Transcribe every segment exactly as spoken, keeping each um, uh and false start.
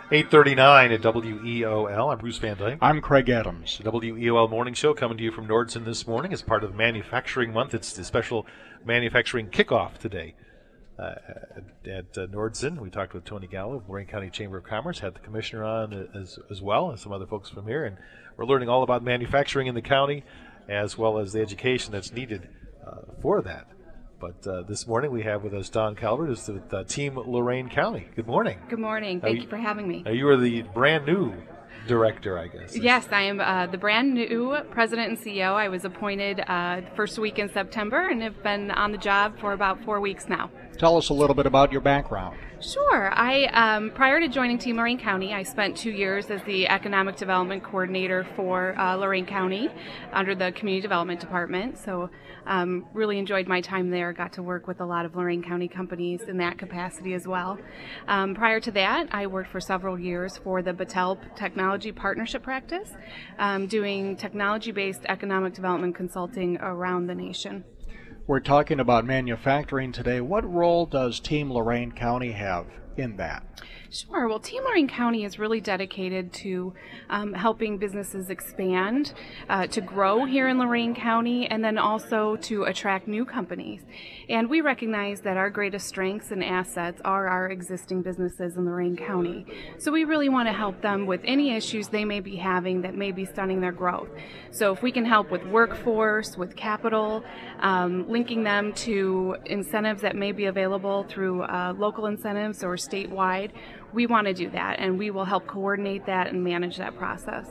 eight thirty-nine at W E O L. I'm Bruce Van Dyke. I'm Craig Adams. The W E O L Morning Show coming to you from Nordson this morning as part of Manufacturing Month. It's the special manufacturing kickoff today uh, at, at uh, Nordson. We talked with Tony Gallo of Lorain County Chamber of Commerce, had the commissioner on as, as well, and some other folks from here. And we're learning all about manufacturing in the county as well as the education that's needed uh, for that. But uh, this morning we have with us Dawn Calvert, who's with uh, Team Lorain County. Good morning. Good morning. Thank uh, you for having me. Uh, you are the brand new director, I guess. Yes, I am uh, the brand new president and C E O. I was appointed uh, first week in September and have been on the job for about four weeks now. Tell us a little bit about your background. Sure. I um, prior to joining Team Lorain County, I spent two years as the economic development coordinator for uh, Lorain County under the community development department. So um, really enjoyed my time there. Got to work with a lot of Lorain County companies in that capacity as well. Um, prior to that, I worked for several years for the Battelle Technology Partnership Practice, um, doing technology-based economic development consulting around the nation. We're talking about manufacturing today. What role does Team Lorain County have in that? Sure. Well, Team Lorain County is really dedicated to um, helping businesses expand, uh, to grow here in Lorain County, and then also to attract new companies. And we recognize that our greatest strengths and assets are our existing businesses in Lorain County. So we really want to help them with any issues they may be having that may be stunning their growth. So if we can help with workforce, with capital, um, linking them to incentives that may be available through uh, local incentives or statewide, we want to do that, and we will help coordinate that and manage that process.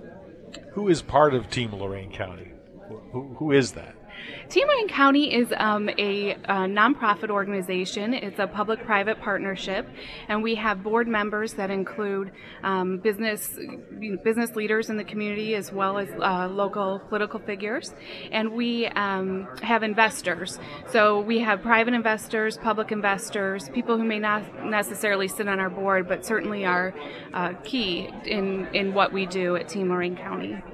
Who is part of Team Lorain County? Who, who is that? Team Lorain County is um, a, a nonprofit organization. It's a public-private partnership, and we have board members that include um, business you know, business leaders in the community as well as uh, local political figures, and we um, have investors. So we have private investors, public investors, people who may not necessarily sit on our board, but certainly are uh, key in, in what we do at Team Lorain County.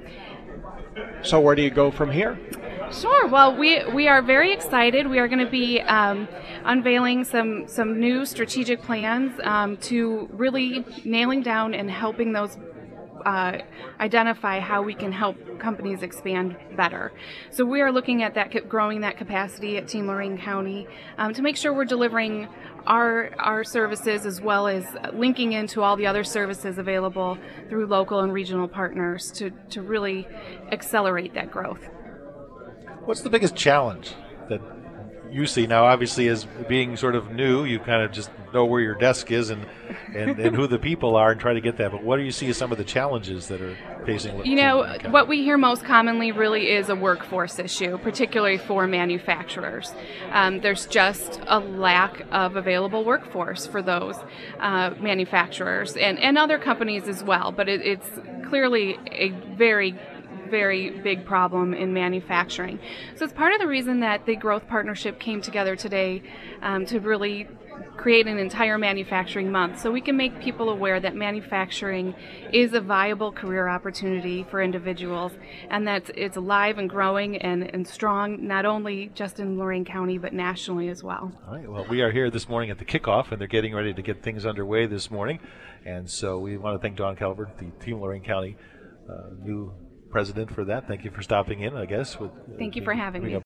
So where do you go from here? Sure. Well, we we are very excited. We are going to be um, unveiling some some new strategic plans um, to really nailing down and helping those uh, identify how we can help companies expand better. So we are looking at that, growing that capacity at Team Lorain County um, to make sure we're delivering our our services as well as linking into all the other services available through local and regional partners to, to really accelerate that growth. What's the biggest challenge that you see now? Obviously, as being sort of new, you kind of just know where your desk is and, and, and who the people are and try to get that. But what do you see as some of the challenges that are facing? You know, what we hear most commonly really is a workforce issue, particularly for manufacturers. Um, there's just a lack of available workforce for those uh, manufacturers and, and other companies as well. But it, it's clearly a very very big problem in manufacturing. So it's part of the reason that the Growth Partnership came together today um, to really create an entire manufacturing month so we can make people aware that manufacturing is a viable career opportunity for individuals and that it's alive and growing and, and strong, not only just in Lorain County but nationally as well. All right, well, we are here this morning at the kickoff and they're getting ready to get things underway this morning, and so we want to thank Dawn Calvert, the Team Lorain County uh, new president, for that. Thank you for stopping in, I guess. With, uh, Thank you for having me.